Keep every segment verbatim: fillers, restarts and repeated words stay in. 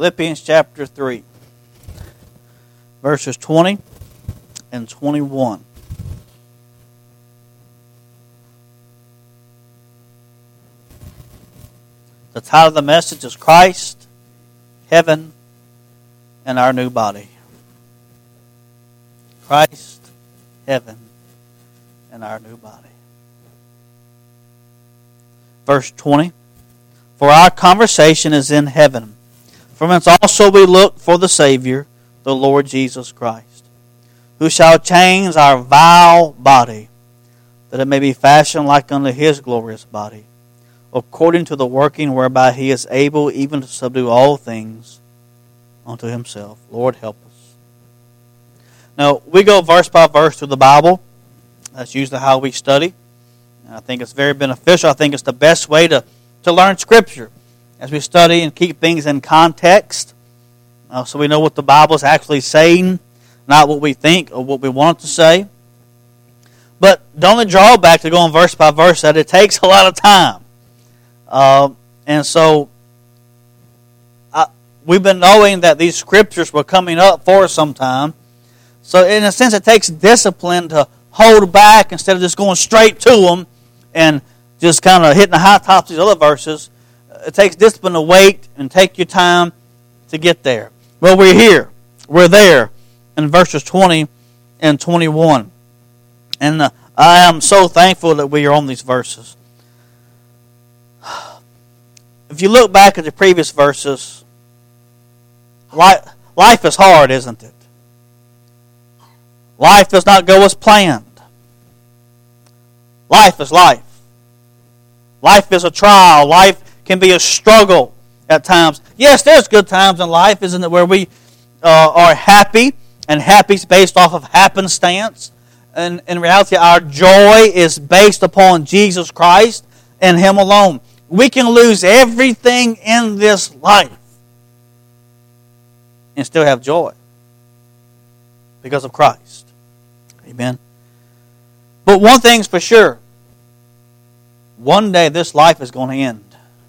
Philippians chapter three, verses twenty and twenty-one. The title of the message is Christ, Heaven, and Our New Body. Christ, Heaven, and Our New Body. Verse twenty. For our conversation is in heaven, from whence also we look for the Savior, the Lord Jesus Christ, who shall change our vile body, that it may be fashioned like unto His glorious body, according to the working whereby He is able even to subdue all things unto Himself. Lord, help us. Now, we go verse by verse through the Bible. That's usually how we study. And I think it's very beneficial. I think it's the best way to, to learn Scripture as we study and keep things in context, uh, so we know what the Bible is actually saying, not what we think or what we want it to say. But the only drawback to going verse by verse is that it takes a lot of time. Uh, and so I, we've been knowing that these Scriptures were coming up for us sometime. So in a sense, it takes discipline to hold back instead of just going straight to them and just kind of hitting the high tops of these other verses. It takes discipline to wait and take your time to get there. Well, we're here. We're there in verses twenty and twenty-one. And uh, I am so thankful that we are on these verses. If you look back at the previous verses, life, life is hard, isn't it? Life does not go as planned. Life is life. Life is a trial. Life can be a struggle at times. Yes, there's good times in life, isn't it, where we uh, are happy, and happy is based off of happenstance. And in reality, our joy is based upon Jesus Christ and Him alone. We can lose everything in this life and still have joy because of Christ. Amen. But one thing's for sure. One day this life is going to end.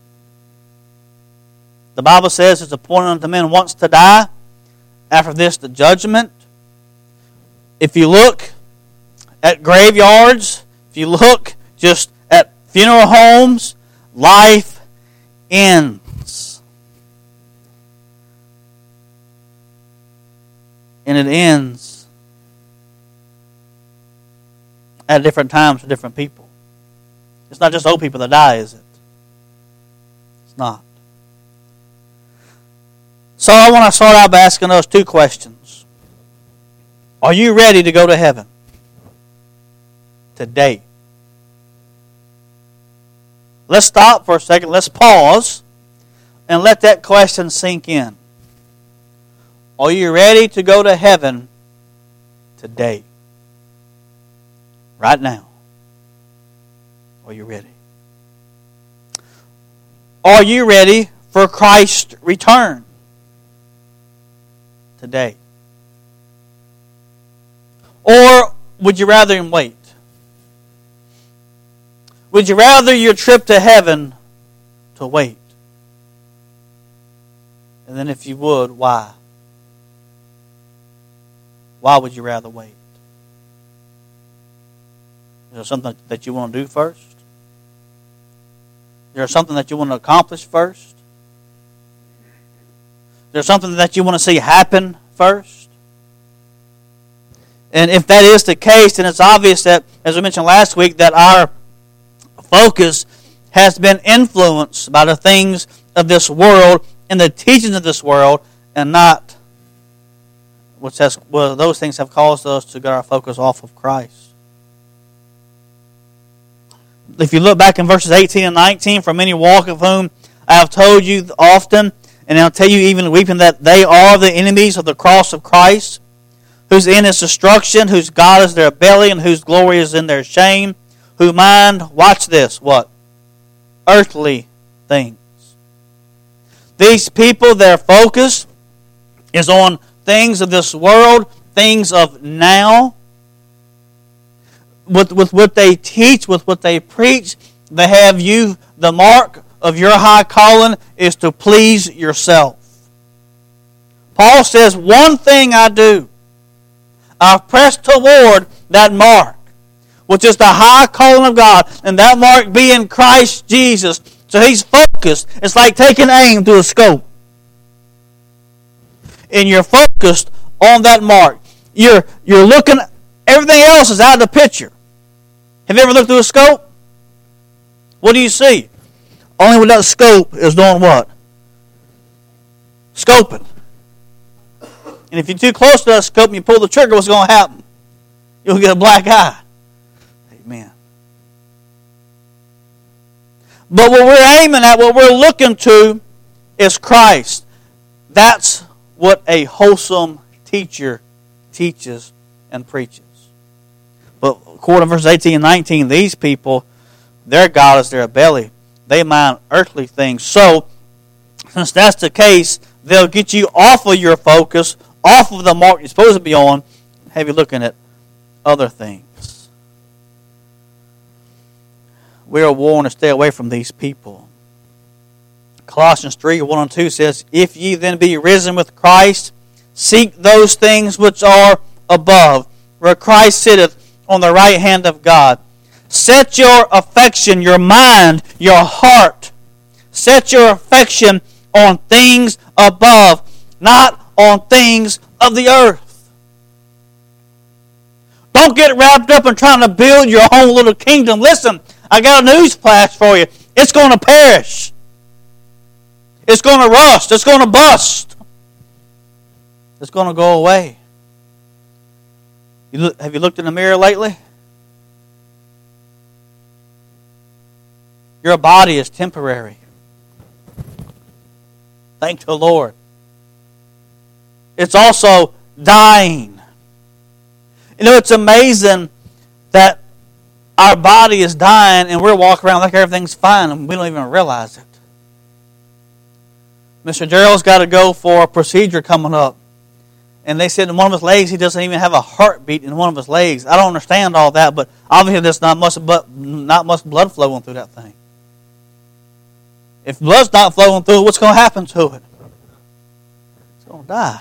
The Bible says it's appointed unto men once to die. After this, the judgment. If you look at graveyards, if you look just at funeral homes, life ends. And it ends at different times for different people. It's not just old people that die, is it? It's not. So I want to start out by asking us two questions. Are you ready to go to heaven today? Let's stop for a second. Let's pause and let that question sink in. Are you ready to go to heaven today? Right now. Are you ready? Are you ready for Christ's return today? Or would you rather Him wait? Would you rather your trip to heaven to wait? And then if you would, why? Why would you rather wait? Is there something that you want to do first? Is there something that you want to accomplish first? Is there something that you want to see happen first? And if that is the case, then it's obvious that, as we mentioned last week, that our focus has been influenced by the things of this world and the teachings of this world, and not which has, well, those things have caused us to get our focus off of Christ. If you look back in verses eighteen and nineteen, for many walk of whom I have told you often, and I'll tell you even weeping, that they are the enemies of the cross of Christ, whose end is destruction, whose God is their belly, and whose glory is in their shame, who mind, watch this, what? Earthly things. These people, their focus is on things of this world, things of now. With, with what they teach, with what they preach, they have you, the mark of your high calling is to please yourself. Paul says, one thing I do. I press toward that mark, which is the high calling of God, and that mark being Christ Jesus. So he's focused. It's like taking aim through a scope. And you're focused on that mark. You're, you're looking, everything else is out of the picture. Have you ever looked through a scope? What do you see? Only when that scope is doing what? Scoping. And if you're too close to that scope and you pull the trigger, what's going to happen? You'll get a black eye. Amen. But what we're aiming at, what we're looking to, is Christ. That's what a wholesome teacher teaches and preaches. But according to verses eighteen and nineteen, these people, their God is their belly. They mind earthly things. So, since that's the case, they'll get you off of your focus, off of the mark you're supposed to be on, and have you looking at other things. We are warned to stay away from these people. Colossians three, one and two says, If ye then be risen with Christ, seek those things which are above, where Christ sitteth on the right hand of God. Set your affection, your mind, your heart, set your affection on things above, not on things of the earth. Don't get wrapped up in trying to build your own little kingdom. Listen, I got a news flash for you. It's going to perish. It's going to rust. It's going to bust. It's going to go away. You look, have you looked in the mirror lately? Your body is temporary. Thank the Lord. It's also dying. You know, it's amazing that our body is dying and we're walking around like everything's fine and we don't even realize it. Mister Gerald's got to go for a procedure coming up. And they said in one of his legs he doesn't even have a heartbeat in one of his legs. I don't understand all that, but obviously there's not much, not much blood flowing through that thing. If blood's not flowing through it, what's going to happen to it? It's going to die.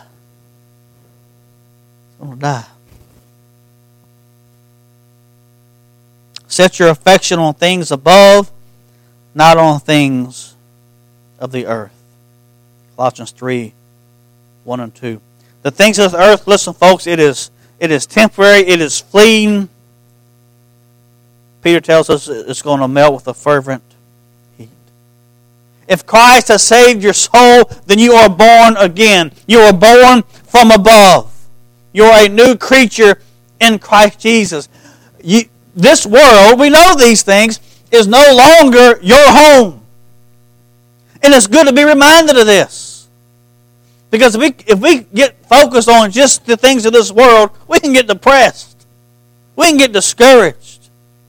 It's going to die. Set your affection on things above, not on things of the earth. Colossians three, one and two. The things of the earth, listen folks, it is, it is temporary, it is fleeting. Peter tells us it's going to melt with a fervent heat. If Christ has saved your soul, then you are born again. You are born from above. You are a new creature in Christ Jesus. You, this world, we know these things, is no longer your home. And it's good to be reminded of this. Because if we, if we get focused on just the things of this world, we can get depressed. We can get discouraged.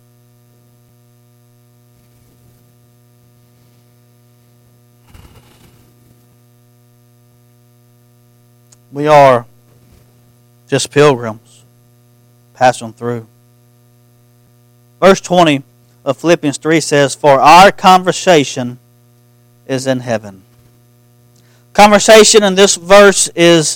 We are just pilgrims passing through. Verse twenty of Philippians three says, For our conversation is in heaven. Conversation in this verse is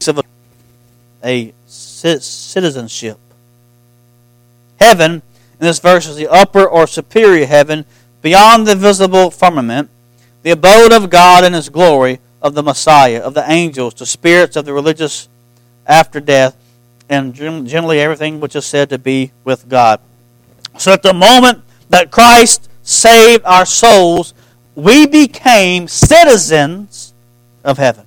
a citizenship. Heaven, in this verse, is the upper or superior heaven, beyond the visible firmament, the abode of God in His glory, of the Messiah, of the angels, the spirits of the religious after death, and generally everything which is said to be with God. So at the moment that Christ saved our souls, we became citizens of heaven.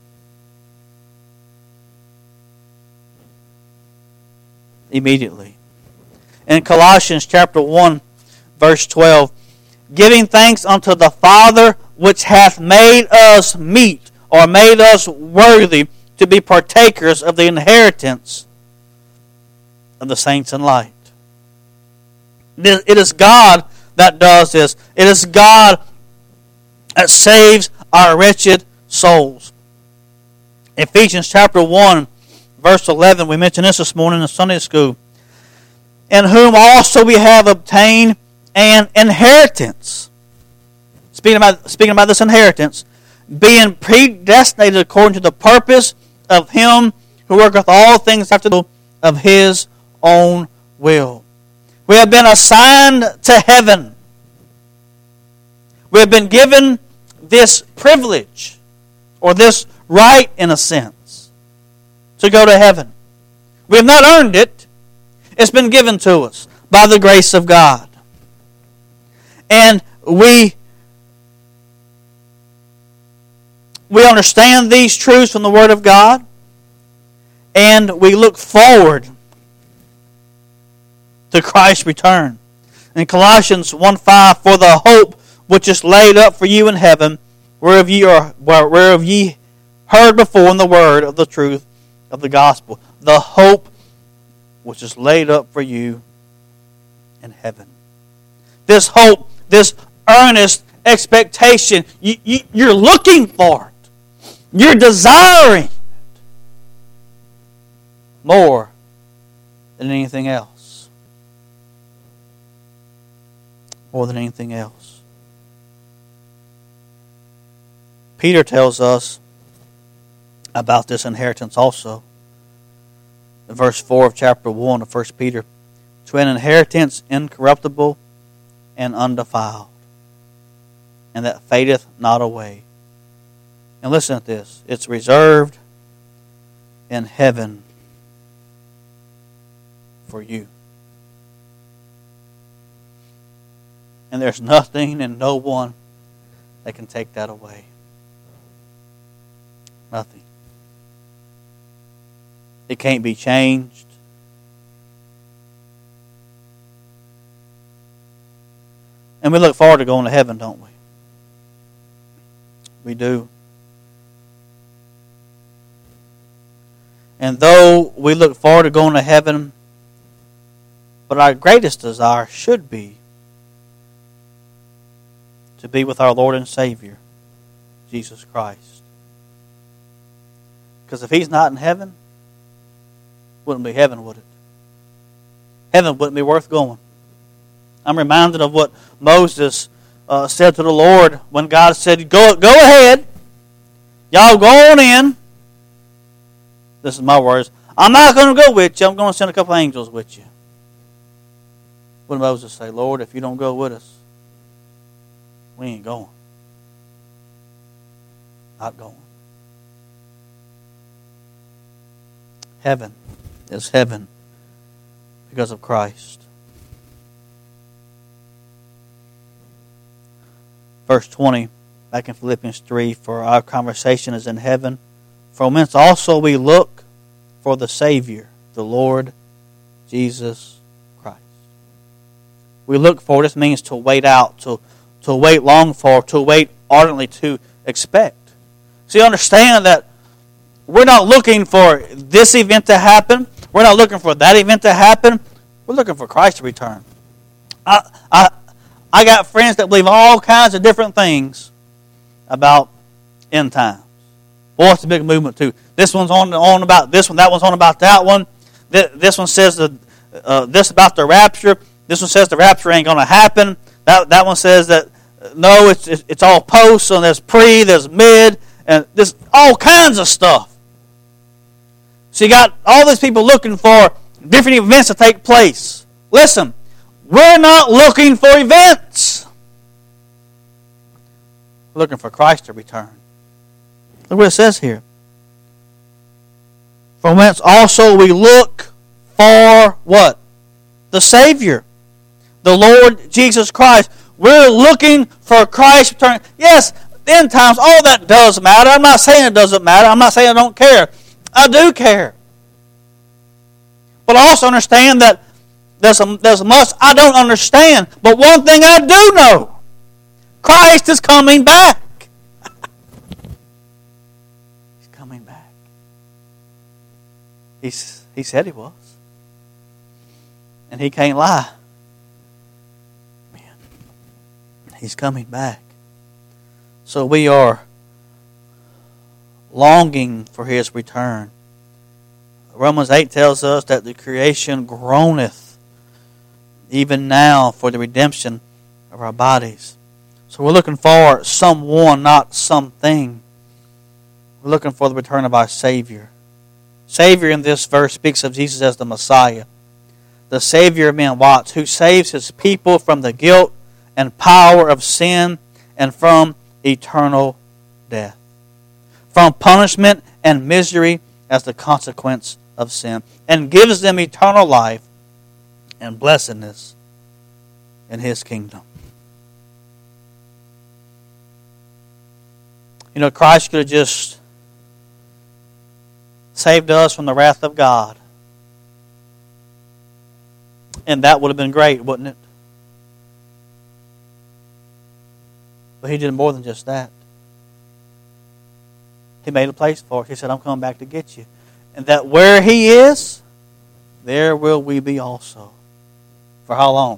Immediately. In Colossians chapter one, verse twelve, giving thanks unto the Father which hath made us meet, or made us worthy to be partakers of the inheritance of the saints in light. It is God that does this. It is God that saves our wretched souls. Ephesians chapter one, verse eleven, we mentioned this this morning in Sunday school. In whom also we have obtained an inheritance. Speaking about, speaking about this inheritance, being predestinated according to the purpose of Him who worketh all things after the will of His own will. We have been assigned to heaven. We have been given this privilege, or this right in a sense, to go to heaven. We have not earned it. It's been given to us by the grace of God. And we we understand these truths from the Word of God, and we look forward to Christ's return. In Colossians one five, for the hope which is laid up for you in heaven, whereof ye are whereof ye heard before in the word of the truth of the gospel. The hope which is laid up for you in heaven. This hope, this earnest expectation, you, you, you're looking for it. You're desiring it more than anything else. More than anything else. Peter tells us about this inheritance also. In verse four of chapter one of First Peter, to an inheritance incorruptible and undefiled, and that fadeth not away. And listen to this. It's reserved in heaven for you. And there's nothing and no one that can take that away. Nothing. It can't be changed. And we look forward to going to heaven, don't we? We do. And though we look forward to going to heaven, but our greatest desire should be to be with our Lord and Savior, Jesus Christ. Because if He's not in heaven, it wouldn't be heaven, would it? Heaven wouldn't be worth going. I'm reminded of what Moses uh, said to the Lord when God said, Go, go ahead. Y'all go on in. This is my words. I'm not going to go with you. I'm going to send a couple angels with you. What did Moses say? Lord, if you don't go with us, we ain't going. Not going. Heaven is heaven because of Christ. Verse twenty, back in Philippians three, for our conversation is in heaven, from whence also we look for the Savior, the Lord Jesus Christ. We look for, this means to wait out, to, to wait long for, to wait ardently, to expect. So you understand that we're not looking for this event to happen. We're not looking for that event to happen. We're looking for Christ to return. I, I, I got friends that believe all kinds of different things about end times. Boy, it's a big movement too. This one's on, on about this one. That one's on about that one. This, this one says the, uh, this about the rapture. This one says the rapture ain't going to happen. That that one says that uh, no, it's it's all post. So there's pre, there's mid, and there's all kinds of stuff. So you got all these people looking for different events to take place. Listen, we're not looking for events. We're looking for Christ to return. Look what it says here. From whence also we look for what? The Savior. The Lord Jesus Christ. We're looking for Christ's return. Yes, end times, all that does matter. I'm not saying it doesn't matter. I'm not saying I don't care. I do care. But I also understand that there's, a, there's much I don't understand. But one thing I do know. Christ is coming back. He's coming back. He's, he said He was. And He can't lie. Man, He's coming back. So we are longing for His return. Romans eight tells us that the creation groaneth even now for the redemption of our bodies. So we're looking for someone, not something. We're looking for the return of our Savior. Savior in this verse speaks of Jesus as the Messiah. The Savior of men, what? Who saves His people from the guilt and power of sin and from eternal death. From punishment and misery as the consequence of sin. And gives them eternal life and blessedness in His kingdom. You know, Christ could have just saved us from the wrath of God. And that would have been great, wouldn't it? But He did more than just that. He made a place for us. He said, I'm coming back to get you. And that where He is, there will we be also. For how long?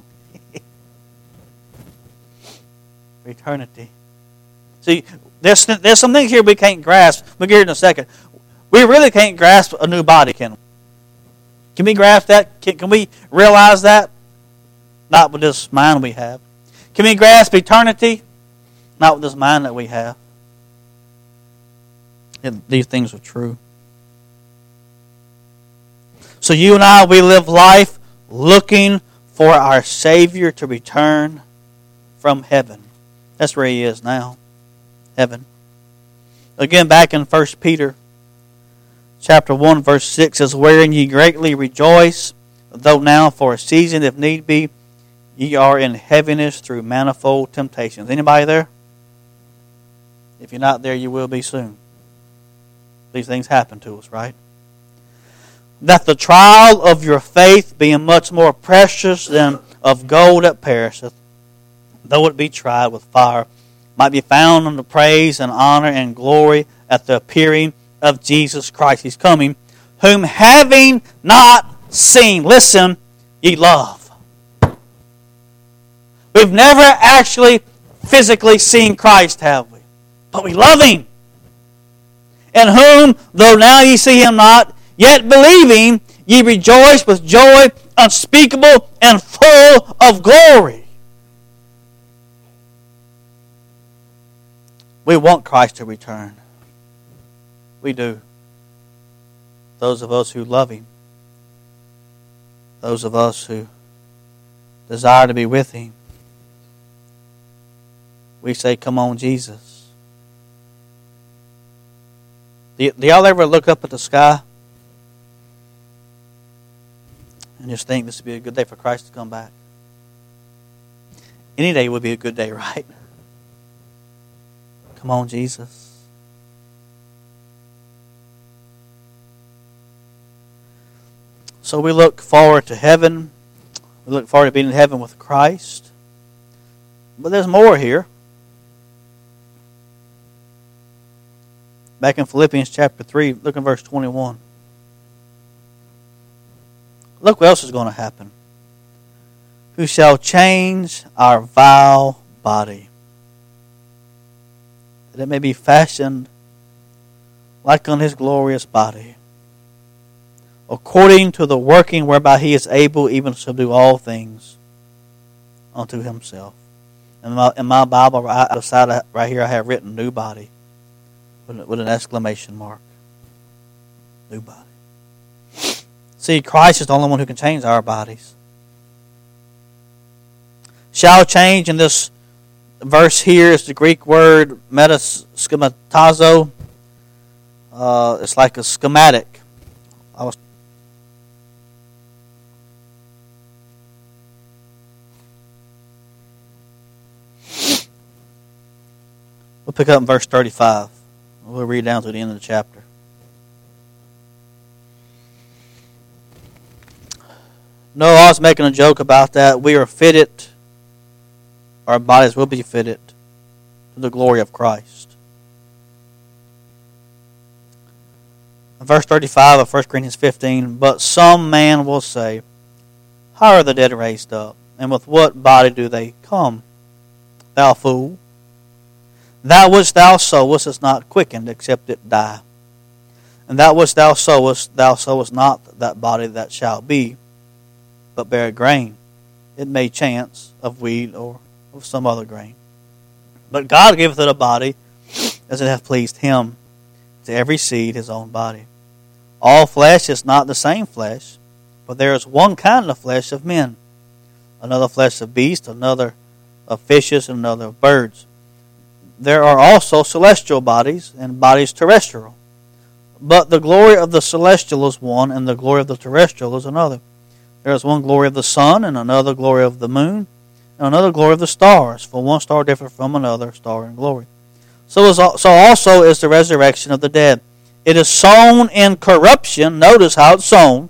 For eternity. See, there's, there's some things here we can't grasp. We'll get here in a second. We really can't grasp a new body, can we? Can we grasp that? Can, can we realize that? Not with this mind we have. Can we grasp eternity? Not with this mind that we have. And these things are true. So you and I, we live life looking for our Savior to return from heaven. That's where He is now. Heaven. Again, back in First Peter chapter one, verse six says, wherein ye greatly rejoice, though now for a season, if need be, ye are in heaviness through manifold temptations. Anybody there? If you're not there, you will be soon. These things happen to us, right? That the trial of your faith, being much more precious than of gold that perisheth, though it be tried with fire, might be found unto praise and honor and glory at the appearing of Jesus Christ. He's coming, whom having not seen, listen, ye love. We've never actually physically seen Christ, have we? But we love Him. In whom, though now ye see Him not, yet believing, ye rejoice with joy unspeakable and full of glory. We want Christ to return. We do. Those of us who love Him. Those of us who desire to be with Him. We say, come on, Jesus. Do, do y'all ever look up at the sky and just think this would be a good day for Christ to come back? Any day would be a good day, right? Come on, Jesus. So we look forward to heaven. We look forward to being in heaven with Christ. But there's more here. Back in Philippians chapter three, look in verse twenty-one. Look what else is going to happen. Who shall change our vile body, that it may be fashioned like on His glorious body, according to the working whereby He is able even to subdue all things unto Himself. In my, in my Bible, right outside right here, I have written new body with, with an exclamation mark. New body. See, Christ is the only one who can change our bodies. Shall change in this verse here is the Greek word metaschematazo. Uh, it's like a schematic. I was We'll pick up in verse thirty-five. We'll read down to the end of the chapter. No, I was making a joke about that. We are fitted, our bodies will be fitted to the glory of Christ. In verse thirty-five of First Corinthians fifteen, but some man will say, how are the dead raised up? And with what body do they come? Thou fool. That which thou sowest is not quickened, except it die. And that which thou sowest, thou sowest not that body that shall be, but bear grain. It may chance of wheat or of some other grain. But God giveth it a body as it hath pleased him, to every seed his own body. All flesh is not the same flesh, but there is one kind of flesh of men, another flesh of beasts, another of fishes, and another of birds. There are also celestial bodies, and bodies terrestrial. But the glory of the celestial is one, and the glory of the terrestrial is another. There is one glory of the sun, and another glory of the moon, and another glory of the stars, for one star differeth from another star in glory. So, is, so also is the resurrection of the dead. It is sown in corruption. Notice how it's sown.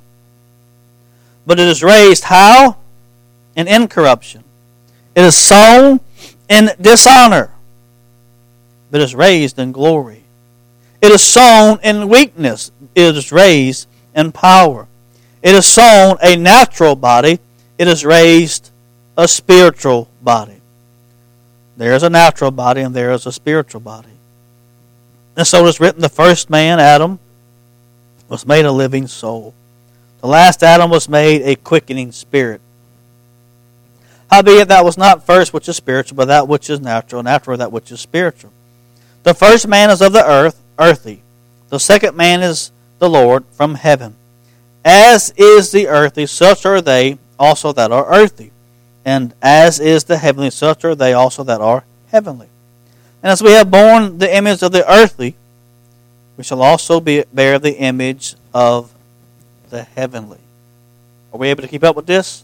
But it is raised how? In incorruption. It is sown in dishonor, but is raised in glory. It is sown in weakness. It is raised in power. It is sown a natural body. It is raised a spiritual body. There is a natural body and there is a spiritual body. And so it is written, the first man, Adam, was made a living soul. The last Adam was made a quickening spirit. Howbeit that was not first which is spiritual, but that which is natural, and afterward that which is spiritual. The first man is of the earth, earthy. The second man is the Lord from heaven. As is the earthy, such are they also that are earthy. And as is the heavenly, such are they also that are heavenly. And as we have borne the image of the earthly, we shall also be, bear the image of the heavenly. Are we able to keep up with this?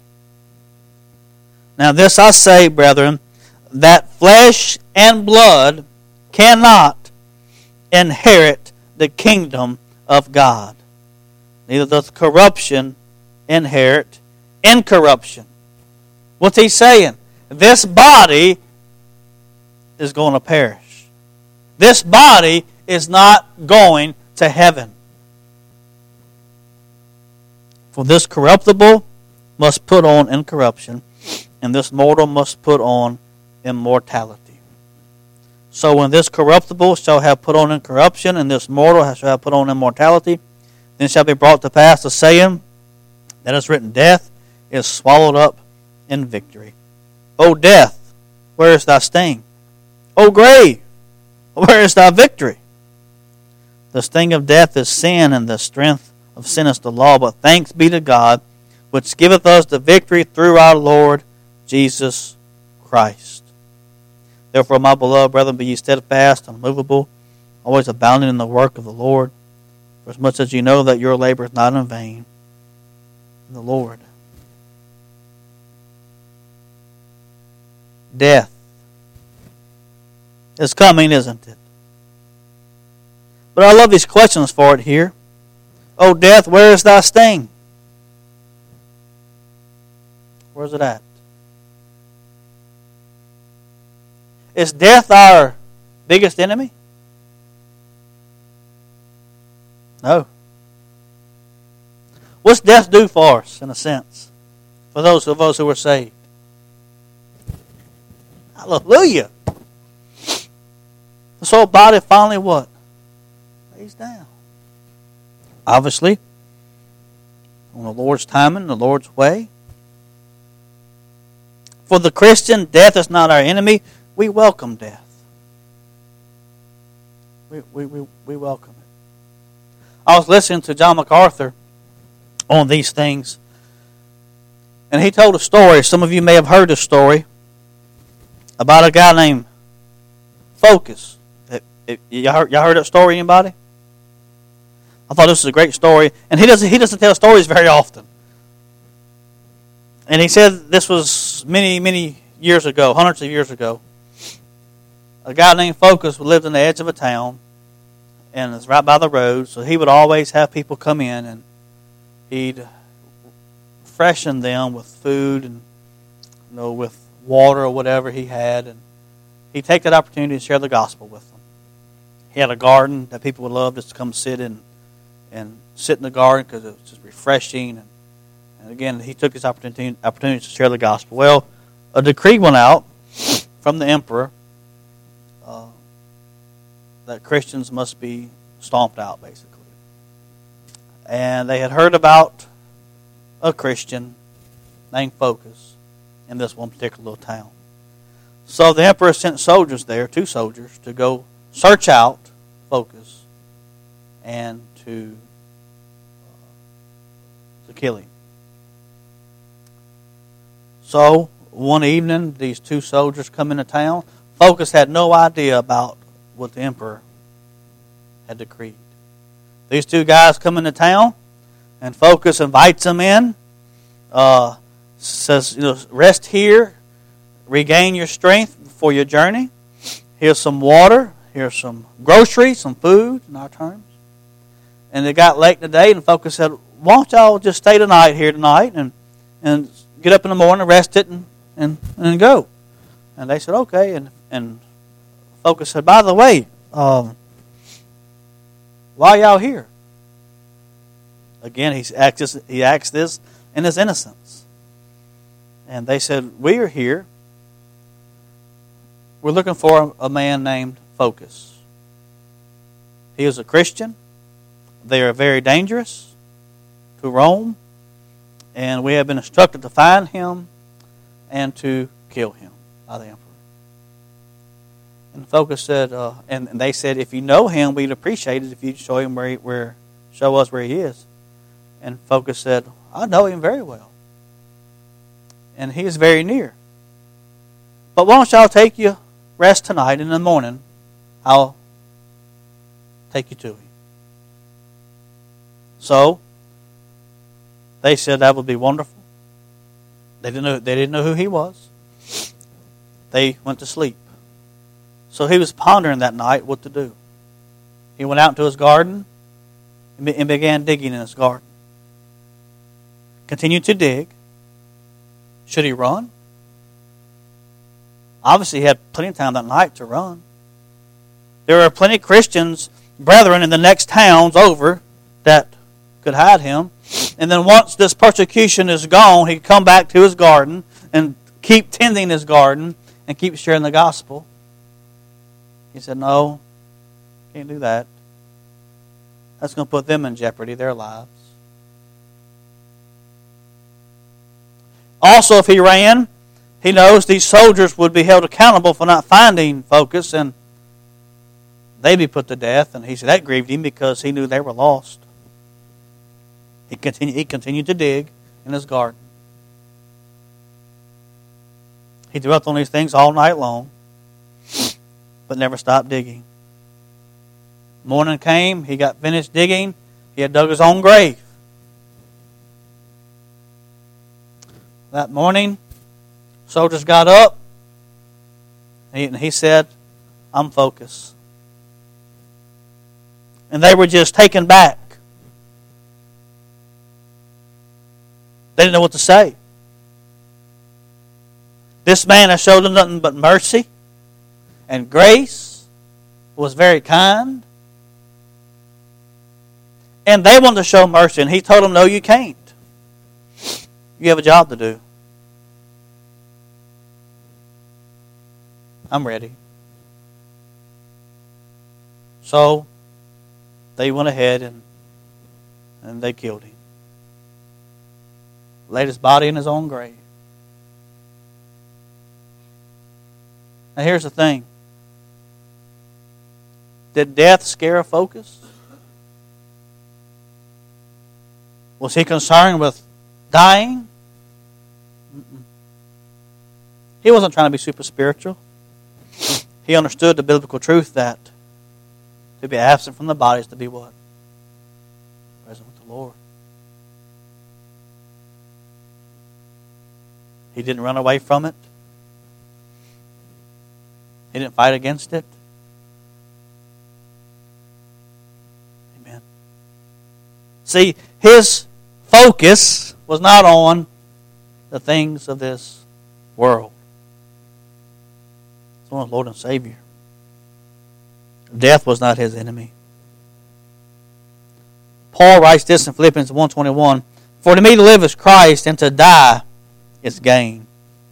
Now this I say, brethren, that flesh and blood cannot inherit the kingdom of God. Neither doth corruption inherit incorruption. What's he saying? This body is going to perish. This body is not going to heaven. For this corruptible must put on incorruption, and this mortal must put on immortality. So when this corruptible shall have put on incorruption, and this mortal shall have put on immortality, then shall be brought to pass the saying that is written, death is swallowed up in victory. O death, where is thy sting? O grave, where is thy victory? The sting of death is sin, and the strength of sin is the law. But thanks be to God, which giveth us the victory through our Lord Jesus Christ. Therefore, my beloved brethren, be ye steadfast, unmovable, always abounding in the work of the Lord, for as much as ye know that your labor is not in vain in the Lord. Death is coming, isn't it? But I love these questions for it here. O death, where is thy sting? Where's it at? Is death our biggest enemy? No. What's death do for us, in a sense? For those of us who are saved? Hallelujah. The soul body finally what? Lays down. Obviously, on the Lord's timing, the Lord's way. For the Christian, death is not our enemy. We welcome death. We, we, we, we welcome it. I was listening to John MacArthur on these things, and he told a story. Some of you may have heard this story about a guy named Focus. Y'all heard, y'all heard that story, anybody? I thought this was a great story. And he doesn't, he doesn't tell stories very often. And he said this was many, many years ago, hundreds of years ago. A guy named Focus lived on the edge of a town, and it's right by the road, so he would always have people come in, and he'd freshen them with food and, you know, with water or whatever he had, and he'd take that opportunity to share the gospel with them. He had a garden that people would love just to come sit in and sit in the garden because it was just refreshing. And, and again, he took this opportunity, opportunity to share the gospel. Well, a decree went out from the emperor uh, that Christians must be stomped out, basically. And they had heard about a Christian named Focus in this one particular little town. So the emperor sent soldiers there, two soldiers, to go search out Phocas and to, uh, to kill him. So one evening, these two soldiers come into town. Phocas had no idea about what the emperor had decreed. These two guys come into town, and Phocas invites them in. Uh, says, you know, rest here, regain your strength for your journey. Here's some water. Here's some groceries, some food, in our terms. And it got late in the day, and Phocas said, why don't y'all just stay the night here tonight and and get up in the morning, rest it, and, and, and go. And they said, okay. And, and Phocas said, by the way, um, why y'all here? Again, he acts, he acts this in his innocence. And they said, we are here. We're looking for a man named Phocas. He is a Christian. They are very dangerous to Rome. And we have been instructed to find him and to kill him by the emperor. And Phocas said, uh, and, and they said, if you know him, we'd appreciate it if you'd show him where, he, where, show us where he is. And Phocas said, I know him very well, and he is very near. But why don't y'all take you rest tonight, and in the morning I'll take you to him. So they said that would be wonderful. They didn't know, they didn't know who he was. They went to sleep. So he was pondering that night what to do. He went out into his garden and began digging in his garden. Continued to dig. Should he run? Obviously, he had plenty of time that night to run. There were plenty of Christians, brethren, in the next towns over that could hide him. And then once this persecution is gone, he could come back to his garden and keep tending his garden and keep sharing the gospel. He said, no, can't do that. That's going to put them in jeopardy, their lives. Also, if he ran, he knows these soldiers would be held accountable for not finding Phocas, and they'd be put to death. And he said that grieved him because he knew they were lost. He continued, he continued to dig in his garden. He dwelt on these things all night long, but never stopped digging. Morning came, he got finished digging, he had dug his own grave. That morning, soldiers got up, and he said, I'm Phocas. And they were just taken back. They didn't know what to say. This man has showed them nothing but mercy and grace, was very kind. And they wanted to show mercy, and he told them, no, you can't. You have a job to do. I'm ready. So they went ahead and, and they killed him. Laid his body in his own grave. Now here's the thing. Did death scare Phocas? Was he concerned with dying? Mm-mm. He wasn't trying to be super spiritual. He understood the biblical truth that to be absent from the body is to be what? Present with the Lord. He didn't run away from it. He didn't fight against it. Amen. See, his focus was not on the things of this world. It's on the Lord and Savior. Death was not his enemy. Paul writes this in Philippians one twenty-one, for to me to live is Christ, and to die is gain.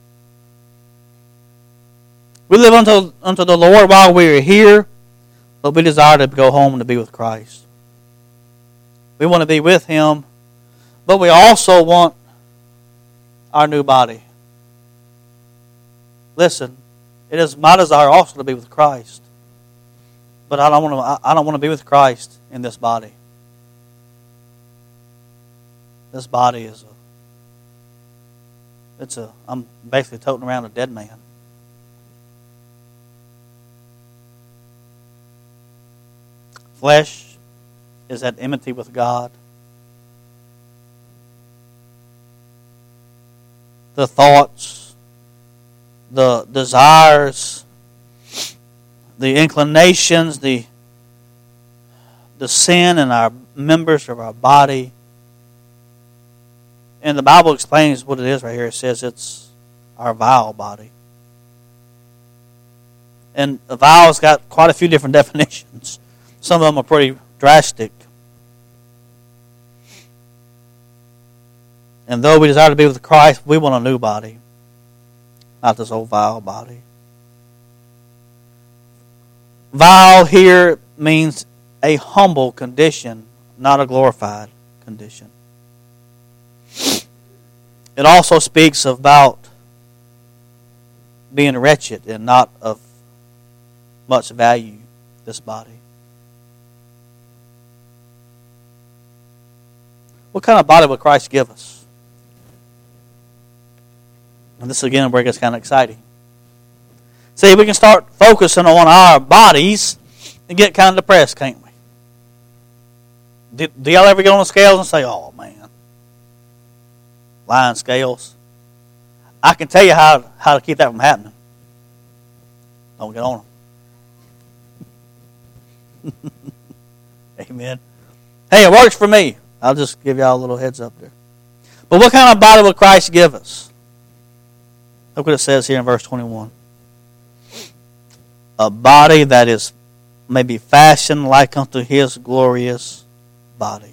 We live unto, unto the Lord while we are here, but we desire to go home and to be with Christ. We want to be with Him, but we also want our new body. Listen, It is my desire also to be with Christ. But I don't want to, I don't want to be with Christ in this body. This body is a, it's a, I'm basically toting around a dead man. Flesh is at enmity with God. The thoughts, the desires, the inclinations, the, the sin in our members of our body. And the Bible explains what it is right here. It says it's our vile body. And the vile's got quite a few different definitions. Some of them are pretty drastic. And though we desire to be with Christ, we want a new body. Not this old vile body. Vile here means a humble condition, not a glorified condition. It also speaks about being wretched and not of much value, this body. What kind of body will Christ give us? And this again where it gets kind of exciting. See, we can start focusing on our bodies and get kind of depressed, can't we? Do, do y'all ever get on the scales and say, oh man, lying scales? I can tell you how, how to keep that from happening. Don't get on them. Amen. Hey, it works for me. I'll just give y'all a little heads up there. But what kind of body will Christ give us? Look what it says here in verse twenty-one. A body that is maybe fashioned like unto his glorious body.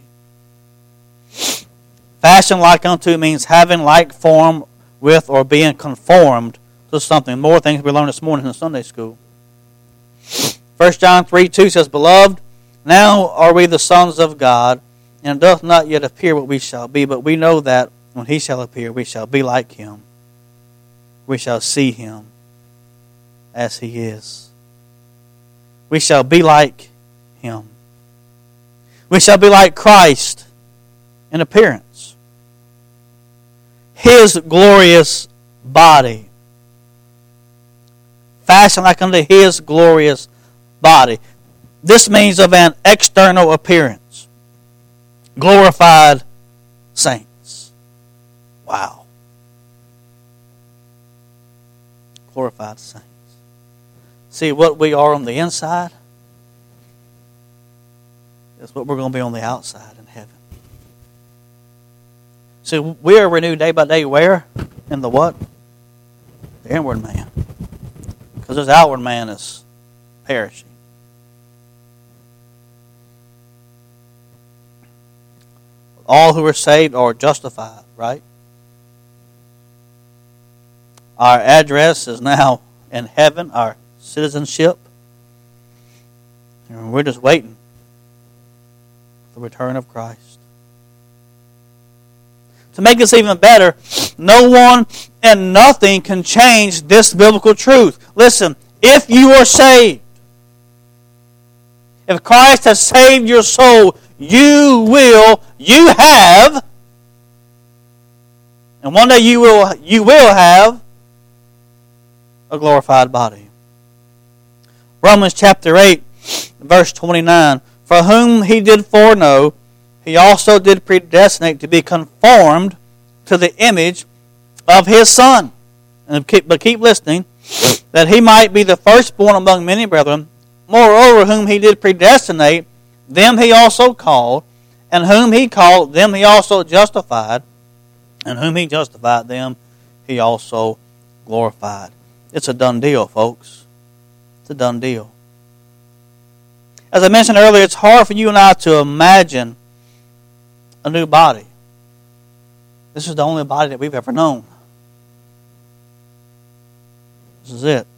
Fashioned like unto means having like form with or being conformed to something. More things we learned this morning in Sunday school. First John three two says, Beloved, now are we the sons of God, and it doth not yet appear what we shall be, but we know that when he shall appear, we shall be like him. We shall see him as he is. We shall be like him. We shall be like Christ in appearance. His glorious body. Fashioned like unto his glorious body. This means of an external appearance. Glorified saints. Wow. Glorified saints. See, what we are on the inside is what we're going to be on the outside in heaven. See, we are renewed day by day where? In the what? The inward man. Because this outward man is perishing. All who are saved are justified, right? Our address is now in heaven, our citizenship. And we're just waiting for the return of Christ. To make this even better, no one and nothing can change this biblical truth. Listen, if you are saved, if Christ has saved your soul, you will, you have, and one day you will, you will have a glorified body. Romans chapter eight, verse twenty-nine. For whom he did foreknow, he also did predestinate to be conformed to the image of his Son. And keep, but keep listening. That he might be the firstborn among many brethren. Moreover, whom he did predestinate, them he also called. And whom he called, them he also justified. And whom he justified, them he also glorified. It's a done deal, folks. It's a done deal. As I mentioned earlier, it's hard for you and I to imagine a new body. This is the only body that we've ever known. This is it.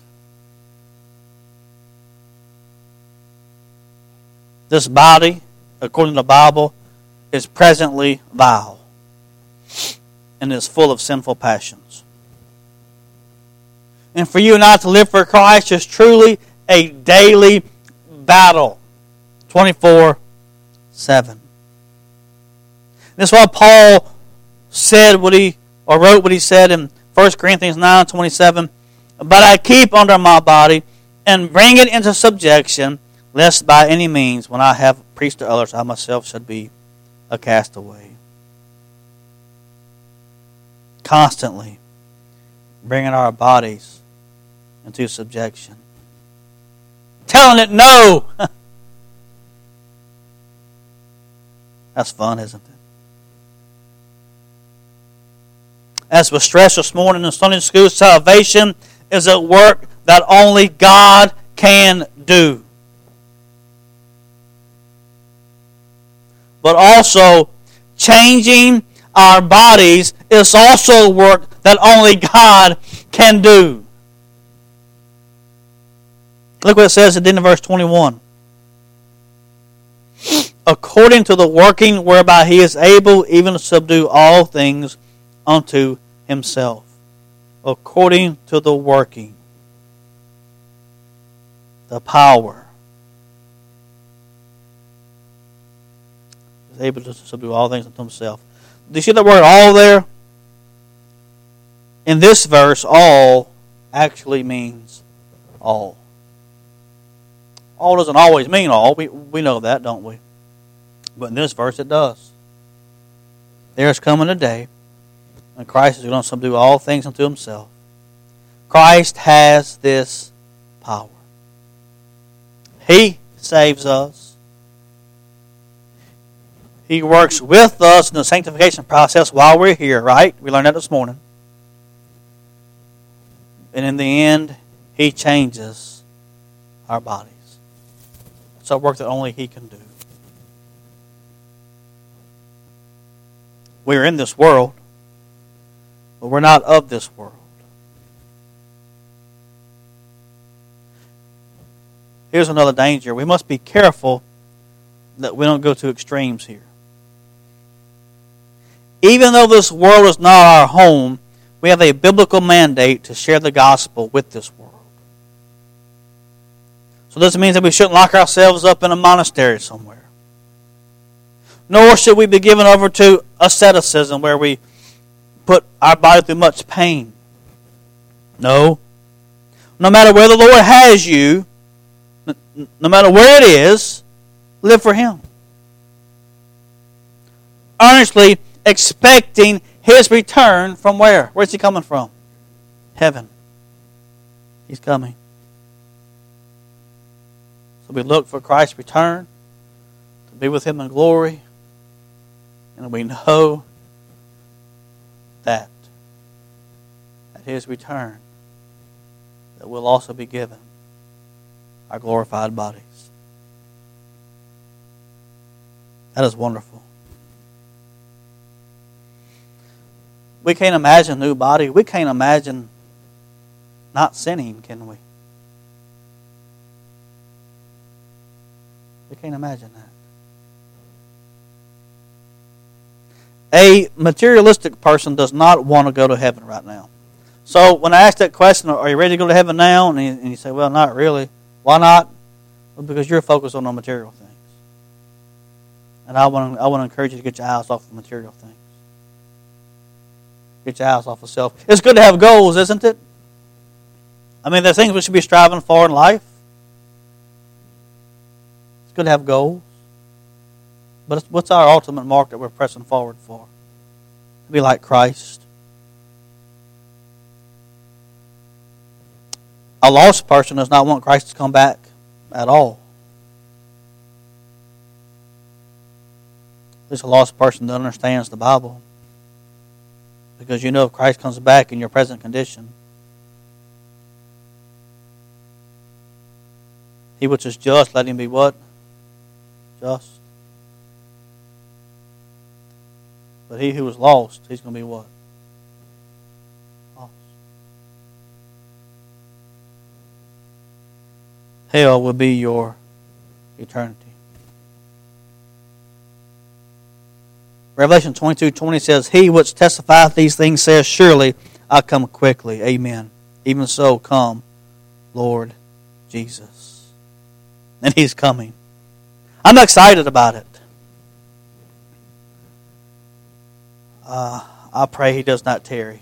This body, according to the Bible, is presently vile and is full of sinful passions. And for you and I to live for Christ is truly a daily battle. twenty-four seven. That's why Paul said what he, or wrote what he said in First Corinthians nine twenty-seven. But I keep under my body and bring it into subjection, lest by any means, when I have preached to others, I myself should be a castaway. Constantly bringing our bodies into subjection. Telling it no. That's fun, isn't it? As was stressed this morning in Sunday school, salvation is a work that only God can do. But also, changing our bodies is also work that only God can do. Look what it says at the end of verse twenty-one. According to the working whereby he is able even to subdue all things unto himself. According to the working. The power. He is able to subdue all things unto himself. Do you see the word all there? In this verse, all actually means all. All doesn't always mean all. We, we know that, don't we? But in this verse it does. There is coming a day when Christ is going to subdue all things unto himself. Christ has this power. He saves us. He works with us in the sanctification process while we're here, right? We learned that this morning. And in the end, he changes our bodies. It's a work that only he can do. We're in this world, but we're not of this world. Here's another danger. We must be careful that we don't go to extremes here. Even though this world is not our home, we have a biblical mandate to share the gospel with this world. So this means that we shouldn't lock ourselves up in a monastery somewhere. Nor should we be given over to asceticism where we put our body through much pain. No. No matter where the Lord has you, no matter where it is, live for him. Earnestly expecting his return from where? Where's he coming from? Heaven. He's coming. So we look for Christ's return, to be with him in glory, and we know that at his return that we'll also be given our glorified bodies. That is wonderful. We can't imagine a new body. We can't imagine not sinning, can we? We can't imagine that. A materialistic person does not want to go to heaven right now. So when I ask that question, are you ready to go to heaven now? And you, and you say, well, not really. Why not? Well, because you're focused on the material things. And I want to, I want to encourage you to get your eyes off of material things. Get your eyes off of self. It's good to have goals, isn't it? I mean, there's things we should be striving for in life. It's good to have goals. But what's our ultimate mark that we're pressing forward for? To be like Christ. A lost person does not want Christ to come back at all. There's a lost person that understands the Bible. Because you know if Christ comes back in your present condition, he which is just, let him be what? Just. But he who was lost, he's going to be what? Lost. Hell will be your eternity. Revelation twenty-two twenty says, he which testifieth these things says, surely I come quickly. Amen. Even so, come, Lord Jesus. And He's coming. I'm excited about it. Uh, I pray He does not tarry.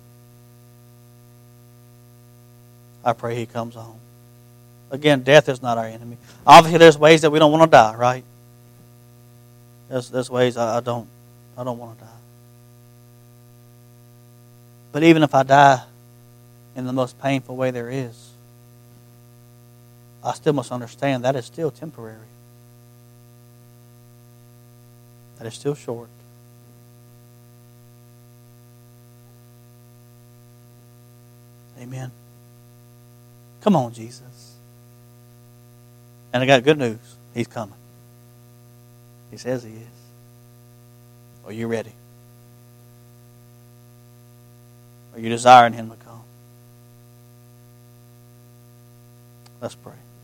I pray He comes home. Again, death is not our enemy. Obviously, there's ways that we don't want to die, right? There's, there's ways I, I don't I don't want to die. But even if I die in the most painful way there is, I still must understand that is still temporary. That is still short. Amen. Come on, Jesus. And I got good news. He's coming. He says He is. Are you ready? Are you desiring Him to come? Let's pray.